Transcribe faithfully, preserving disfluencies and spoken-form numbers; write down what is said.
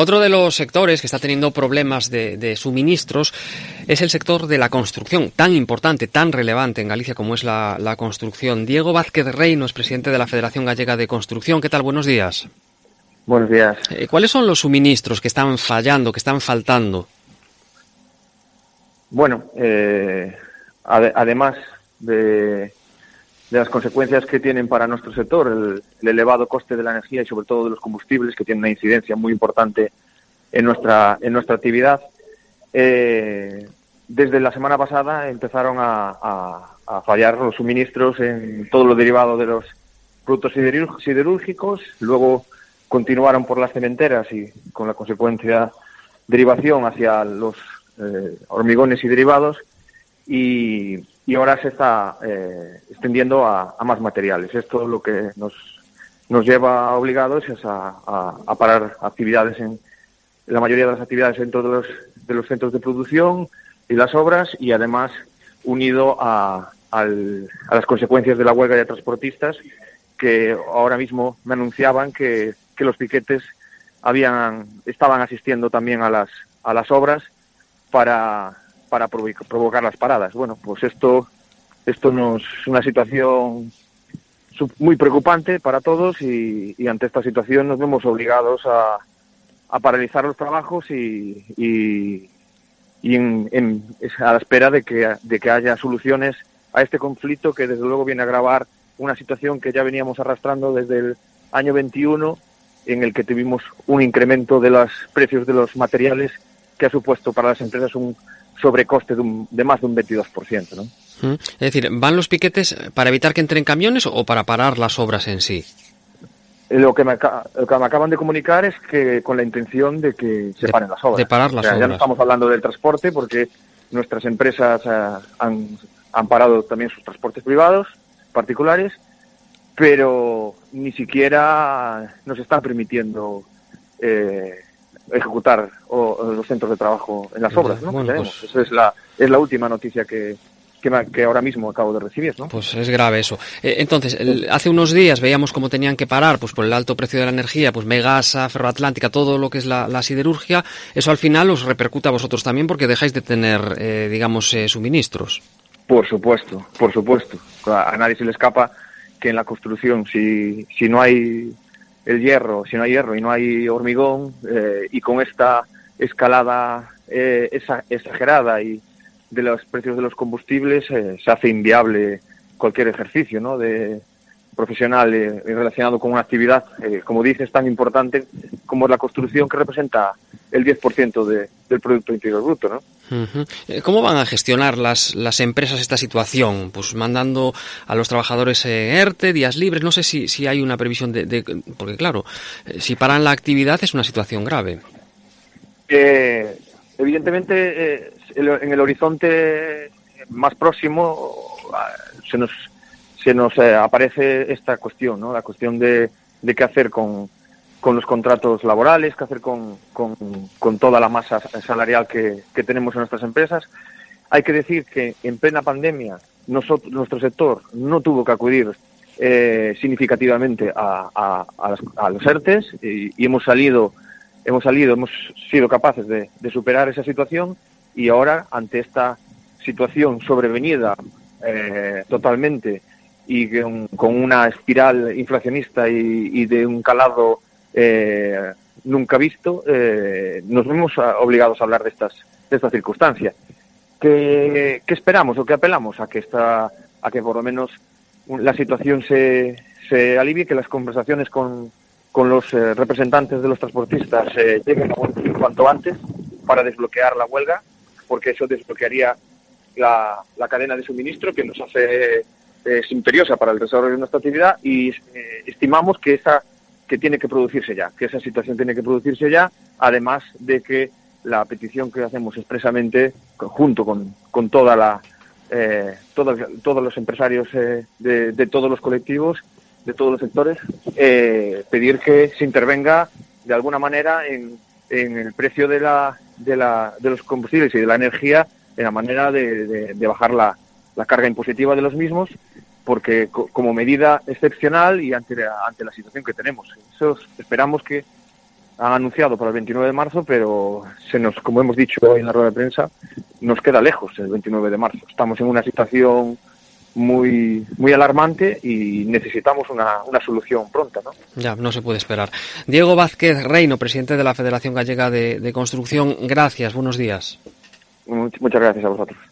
Otro de los sectores que está teniendo problemas de, de suministros es el sector de la construcción, tan importante, tan relevante en Galicia como es la, la construcción. Diego Vázquez Reino es presidente de la Federación Gallega de Construcción. ¿Qué tal? Buenos días. Buenos días. Eh, ¿Cuáles son los suministros que están fallando, que están faltando? Bueno, eh, ad- además de, de las consecuencias que tienen para nuestro sector el, el elevado coste de la energía y sobre todo de los combustibles, que tienen una incidencia muy importante en nuestra en nuestra actividad, eh, desde la semana pasada empezaron a, a, a fallar los suministros en todo lo derivado de los productos siderúrgicos, luego continuaron por las cementeras y con la consecuencia derivación hacia los eh, hormigones y derivados, y, y ahora se está eh, extendiendo a, a más materiales. Esto lo que nos, nos lleva obligados es a, a, a parar actividades en la mayoría de las actividades dentro de los, de los centros de producción y las obras, y además unido a, al, a las consecuencias de la huelga de transportistas, que ahora mismo me anunciaban que que los piquetes habían estaban asistiendo también a las a las obras para para provocar las paradas. Bueno, pues esto esto nos es una situación muy preocupante para todos, y, y ante esta situación nos vemos obligados a, a paralizar los trabajos y, y, y en, en, a la espera de que de que haya soluciones a este conflicto, que desde luego viene a agravar una situación que ya veníamos arrastrando desde el año veintiuno, en el que tuvimos un incremento de los precios de los materiales que ha supuesto para las empresas un sobrecoste de, un, de más de un veintidós por ciento, ¿no? Es decir, ¿van los piquetes para evitar que entren camiones o para parar las obras en sí? Lo que me, lo que me acaban de comunicar es que con la intención de que se de, paren las obras. De parar las o sea, obras. Ya no estamos hablando del transporte, porque nuestras empresas eh, han, han parado también sus transportes privados, particulares, pero ni siquiera nos están permitiendo eh, ejecutar o, o los centros de trabajo en las obras, ¿no? Bueno, pues... Esa es la es la última noticia que, que, me, que ahora mismo acabo de recibir, ¿no? Pues es grave eso. Eh, entonces, el, hace unos días veíamos cómo tenían que parar, pues por el alto precio de la energía, pues Megasa, Ferroatlántica, todo lo que es la, la siderurgia. Eso al final os repercute a vosotros también, porque dejáis de tener, eh, digamos, eh, suministros. Por supuesto, por supuesto. A nadie se le escapa que en la construcción, si si no hay el hierro, si no hay hierro y no hay hormigón, eh, y con esta escalada eh, esa, exagerada y de los precios de los combustibles, eh, se hace inviable cualquier ejercicio, ¿no?, de profesional eh, relacionado con una actividad, eh, como dices, tan importante como es la construcción, que representa el diez por ciento de, del Producto Interior Bruto, ¿no? Uh-huh. ¿Cómo van a gestionar las, las empresas esta situación? Pues mandando a los trabajadores en ERTE, días libres, no sé si, si hay una previsión de, de... Porque claro, si paran la actividad es una situación grave. Eh, evidentemente, eh, en el horizonte más próximo se nos se nos eh, aparece esta cuestión, ¿no? La cuestión de, de qué hacer con, con los contratos laborales, qué hacer con, con, con toda la masa salarial que, que tenemos en nuestras empresas. Hay que decir que en plena pandemia nosotros, nuestro sector no tuvo que acudir eh, significativamente a, a, a, las, a los ERTES, y, y hemos salido, hemos salido, hemos sido capaces de, de superar esa situación, y ahora ante esta situación sobrevenida eh, totalmente y con, con una espiral inflacionista y, y de un calado eh, nunca visto, eh, nos vemos obligados a hablar de estas de esta circunstancia. ¿Qué, qué esperamos o qué apelamos? A que esta, a que por lo menos la situación se, se alivie, que las conversaciones con, con los eh, representantes de los transportistas eh, lleguen a buen fin cuanto antes para desbloquear la huelga, porque eso desbloquearía la, la cadena de suministro, que nos hace es imperiosa para el desarrollo de nuestra actividad, y eh, estimamos que esa que tiene que producirse ya, que esa situación tiene que producirse ya, además de que la petición que hacemos expresamente, junto con, con toda la eh, todos, todos los empresarios eh, de, de todos los colectivos, de todos los sectores, eh, pedir que se intervenga de alguna manera en, en el precio de la, de la de los combustibles y de la energía, en la manera de, de, de bajar la la carga impositiva de los mismos, porque co- como medida excepcional y ante la, ante la situación que tenemos. Eso esperamos que han anunciado para el veintinueve de marzo, pero se nos, como hemos dicho hoy en la rueda de prensa, nos queda lejos el veintinueve de marzo. Estamos en una situación muy muy alarmante y necesitamos una, una solución pronta, ¿no? Ya, no se puede esperar. Diego Vázquez Reino, presidente de la Federación Gallega de, de Construcción, gracias, buenos días. Muchas gracias a vosotros.